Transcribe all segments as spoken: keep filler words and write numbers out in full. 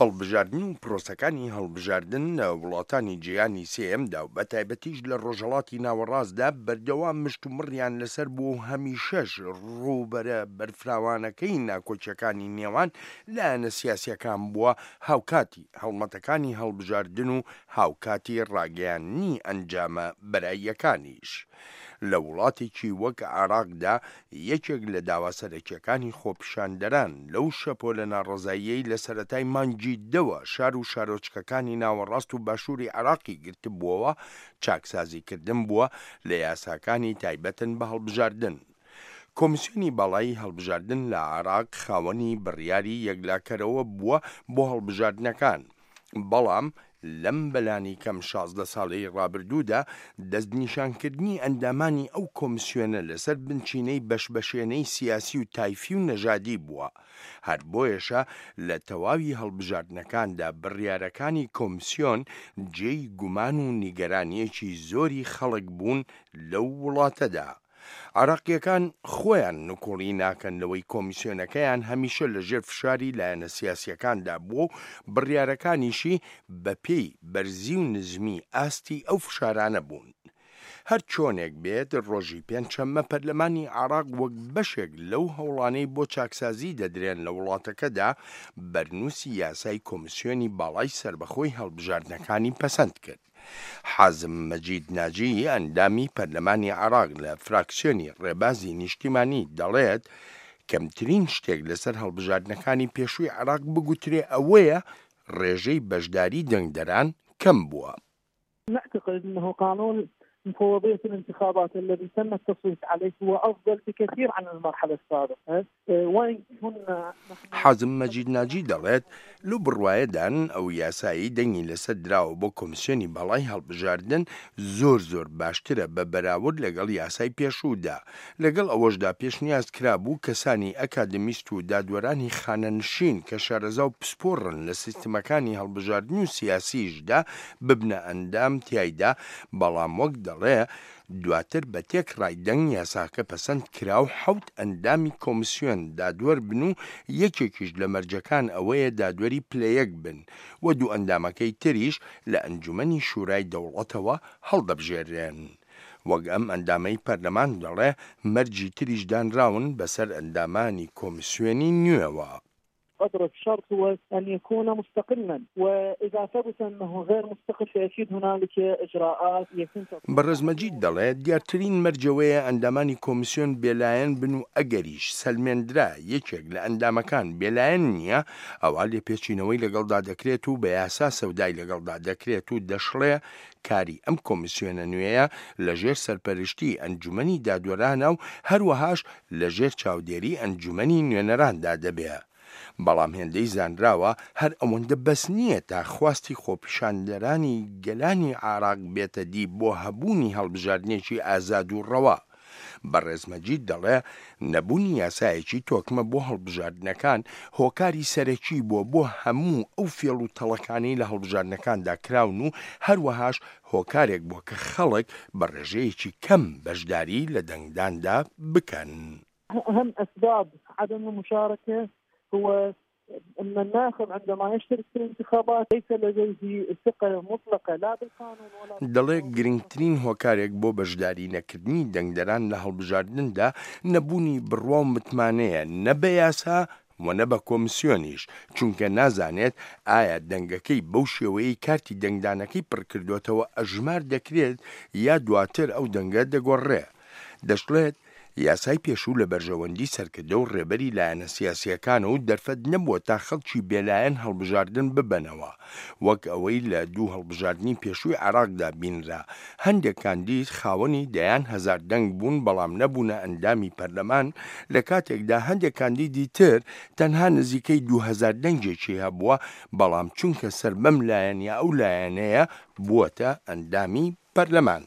هەڵبژاردن و پرۆسەکانی هەڵبژاردن لە وڵاتانی جیهانی سێیەمدا و بەتایبەتیش لە ڕۆژهەڵاتی ناوەڕاستدا بەردەوام مشتومڕیان لەسەر بوو و هەمیشەش ڕووبەرە بەرفراوانەکەی ناکۆچیەکانی نێوان لایەنە سیاسیەکان بووە هاوکاتی هەڵمەتەکانی هەڵبژاردن و هاوکاتی ڕاگەیاندنی ئەنجامە بەراییەکانیش. لە وڵاتێکی وەک عێراقدا یەکێک لە داوا سەرەکیەکانی خۆپیشاندەران لەو شەپۆلە ناڕەزاییەی لە سەرەتای مانگی دەوە شار و شارۆچکەکانی ناوەڕاست و باشووری عێراقی گرتبووەوە چاکسازیکردن بووە لە یاساکانی تایبەتن بە هەڵبژاردن. کۆمیسیۆنی باڵایی هەڵبژاردن لە عێراق خاوەنی بڕیاری یەکلاکەرەوە بووە بۆ هەڵبژاردنەکان، بەڵام لەم بەلانی کەم شازدە ساڵەی ڕابردوودا دەستنیشانکردنی ئەندامانی ئەو کۆمیسیۆنە لەسەر بنچینەی بەشبەشێنەی سیاسی و تایفی و نەژادی بووە. هەر بۆیەشە لە تەواوی هەڵبژاردنەکاندا بڕیارەکانی کۆمیسیۆن جێی گومان و نیگەرانیەکی زۆری خەڵک بوون لەو وڵاتەدا. عێراقیەکان خۆیان نکۆڵی ناکەن لەوەی کۆمیسیۆنەکەیان هەمیشە لەژێر فشاری لایەنە سیاسیەکاندا بووە و بڕیارەکانیشی بە پێی بەرزی و نزمی ئاستی ئەو فشارانە بوون. هەر چۆنێک بێت ڕۆژی پێنجشەممە پەرلەمانی عێراق وەک بەشێک لەو هەوڵانەی بۆ چاکسازی دەدرێن لە وڵاتەکەدا بەرنووسی یاسای کۆمیسیۆنی باڵای سربەخۆی هەڵبژاردنەکانی پەسەند کرد. حازم مەجید ناجی ئەندامی پەرلەمانی عێراق لە فراکسیۆنی ڕێبازی نیشتیمانی دەڵێت کەمترین شتێک لەسەر هەڵبژاردنەکانی پێشووی عێراق بگوترێ ئەوەیە ڕێژەی بەشداری دەنگدەران کەم بووە. نعتقد أنه قانون مفوضية الانتخابات الذي تم التصويت عليه هو أفضل بكثير عن المرحلة السابقة وإن كنا حازم مەجید ناجی دەڵێت لەو بڕوایەدان ئەو یاسایی دەنگی لەسەر دراوە بۆ کۆمیسیۆنی باڵای هەڵبژاردن زۆر زۆر باشترە بە بەراورد لەگەڵ یاسای پێشوودا. لەگەڵ ئەوەشدا پێشنیاز کرابوو کەسانی ئەکادمیست و دادوەرانی خانەنشین کە شارەزا و پسپۆڕن لە سیستمەکانی هەڵبژاردن و سیاسیشدا ببنە ئەندام تیایدا، بەڵام وەک دەڵێ دواتر بە تێکڕای دەنگ یاساکە پەسەند کرا و حەوت ئەندامی کۆمیسیۆن دادوەر بن و یەکێکیش لە مەرجەکان ئەوەیە دادوەری پلەیەک بن و دوو ئەندامەکەی تریش لە ئەنجومەنی شورای دەوڵەتەوە هەڵدەبژێرێن. وەک ئەم ئەندامەی پەرلەمان دەڵێ مەرجی تریش دانراون بەسەر ئەندامانی کۆمیسیۆنی نوێوە. قدر الشرط هو أن يكون مستقلا وإذا ثبت أنه غير مستقل فأكيد هنالك إجراءات يتم. بەڕێز مەجید دەڵێت دیارترین مەرجەوەیە ئەندامانی کۆمیسیۆن بێلایەن بن و ئەگەریش سەلمێنرا یەکێک لە ئەندامەکان بێلایەن نییە، ئەوە لێ پێچینەوەی لەگەڵدا دەکرێت و بە یاسا سەودای لەگەڵدا دەکرێت و دەشڵێ کاری ئەم کۆمیسیۆنە نوێیە لەژێر سەرپەرشتی ئەنجومەنی دادوەرانە و هەروەهاش لەژێر چاودێری ئەنجومەنی نوێنەراندا دەبێت. بەڵام هێندەی زانراوە هەر ئەوەندە بەس نییە تا خواستی خۆپیشاندەرانی گەلانی عێراق بێتە دی بۆ هەبوونی هەڵبژاردنێکی ئازاد و ڕەوا. بەڕێز مەجید دەڵێ نەبوونی یاسایەکی تۆکمە بۆ هەڵبژاردنەکان هۆکاری سەرەکی بووە بۆ هەموو ئەو فێڵ و تەڵەکانەی لە هەڵبژاردنەکاندا کراون و هەروەهاش هۆکارێک بووە کە خەڵک بە ڕێژەیەکی کەم بەشداری لە دەنگداندا بکەن. أهم أسباب عدم المشاركة هو أن الناخب عندما يشترك في الانتخابات ليس لديه ثقة مطلقة لا بالقانون ولا دەڵێ گرنگترین هۆکارێک بۆ بەشداری نەکردنی دەنگدەران لە هەڵبژاردندا نەبوونی بڕوا و متمانەیە نە بە یاسا و نە بە کۆمیسیۆنیش، چونکە نازانێت ئایا دەنگەکەی بەو شێوەیەی کارتی دەنگدانەکەی پڕکردوێتەوە ئەژمار دەکرێت یا دواتر ئەو دەنگە دەگۆڕێ. دەشڵێت یاسای پێشوو لە بەرژەوەندی سەرکردە و ڕێبەری لایەنە سیاسیەکانە و دەرفەت نەبووە تا خەڵکی بێلایەن هەڵبژاردن ببەنەوە، وەک ئەوەی لە دوو هەڵبژاردننی پێشووی عێراقدا بینرا. هەندێک کاندید خاوەنی دەیان هەزار دەنگ بوون بەڵام نەبوونە ئەندامی پەرلەمان، لە کاتێکدا هەندێک کاندیدی تر تەنها نزیکەی دوو هەزار دەنگێکی هەبووە، بەڵام چونکە سەر بەم لایەن یا ئەو لایەنەیە بووەتە ئەندامی پەرلەمان.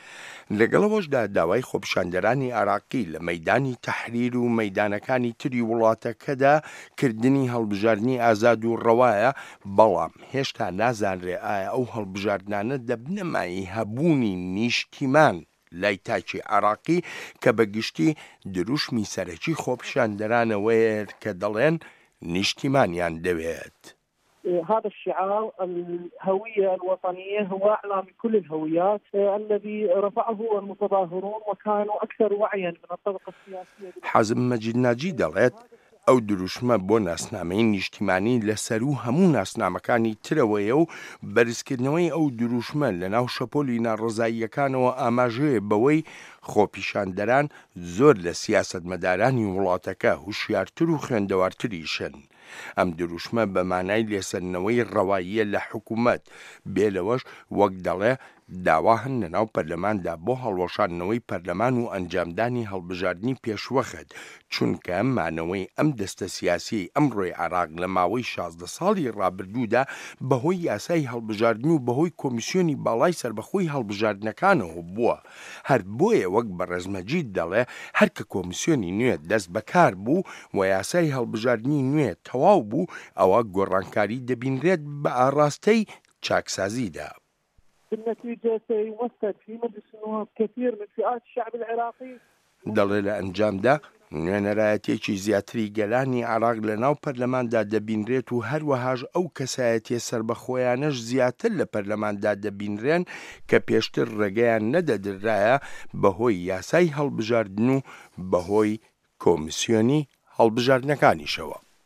لەگەڵەوەشدا داوای خۆپیشاندەرانی عێراقی لە مەیدانی تەحریر و مەیدانەکانی تری وڵاتەکەدا کردنی هەڵبژاردننی ئازاد و ڕەوایە، بەڵام هێشتا نازانرێ ئایا ئەو هەڵبژاردنانە دەبنەمایی هەبوونی نیشتیمان لای تاکی عێراقی کە بەگشتی دروشمی سەرەکی خۆپیشاندەرانەوەیە کە دەڵێن نیشتیمانیان دەوێت. هذا الشعار الهوية الوطنية هو أعلى من كل الهويات الذي رفعه المتظاهرون وكانوا أكثر وعيا من الطبقة السياسية. حازم مەجید ناجی دەڵێت ئەو دروشمە بۆ ناسنامەی نیشتیمانی لەسەر و هەموو ناسنامەکانی ترەوەیە و بەرزکردنەوەی ئەو دروشمە لە ناو شەپۆلی ناڕزاییەکانەوە ئاماژەیە بەوەی خۆپیشاندەران زۆر لە سیاسەتمەدارانی وڵاتەکە هوشیارتر و خوێندەوارتریشن. ئەم دروشمە بە مانای لێسەرنەوەی ڕەواییە لە حکوومەت بێلەوەش وەک دەڵێ داوا هەن لە ناو پەرلەماندا بۆ هەڵوەشاندنەوەی پەرلەمان و ئەنجامدانی هەڵبژاردننی پێشوەخت چونکە مانەوەی ئەم دەستە سیاسی ئەمڕۆی عێراق لە ماوەی شازدە ساڵی ڕابردوودا بەهۆی یاسای هەڵبژاردن و بەهۆی کۆمیسیۆنی باڵای سربەخۆی هەڵبژاردنەکانەوە بووە. هەر بۆیە وەک بەڕێزمەجید دەڵێ هەرکە کۆمیسیۆنی نوێ دەست بەکار بوو و یاسای هەڵبژاردننی نوێ تەواو بوو ئەوە گۆڕانکاری دەبینرێت بە ئاڕاستەی چاکسازیدا. بالنتيجة سيمثل في مجلس النواب كثير من فئات الشعب العراقي. دەڵێ لە ئەنجامدا نوێنەرایەتێکی زیاتری گەلانی عێراق لە ناو پەرلەماندا دەبینرێت و هەروەهاش ئەو کەسایەتیە سربەخۆیانەش زیاتر لە پەرلەماندا دەبینرێن کە پێشتر ڕێگەیان نەدەدرایە بەهۆی یاسای هەڵبژاردن و بەهۆی کۆمیسیۆنی هەڵبژاردنەکانیشەوە.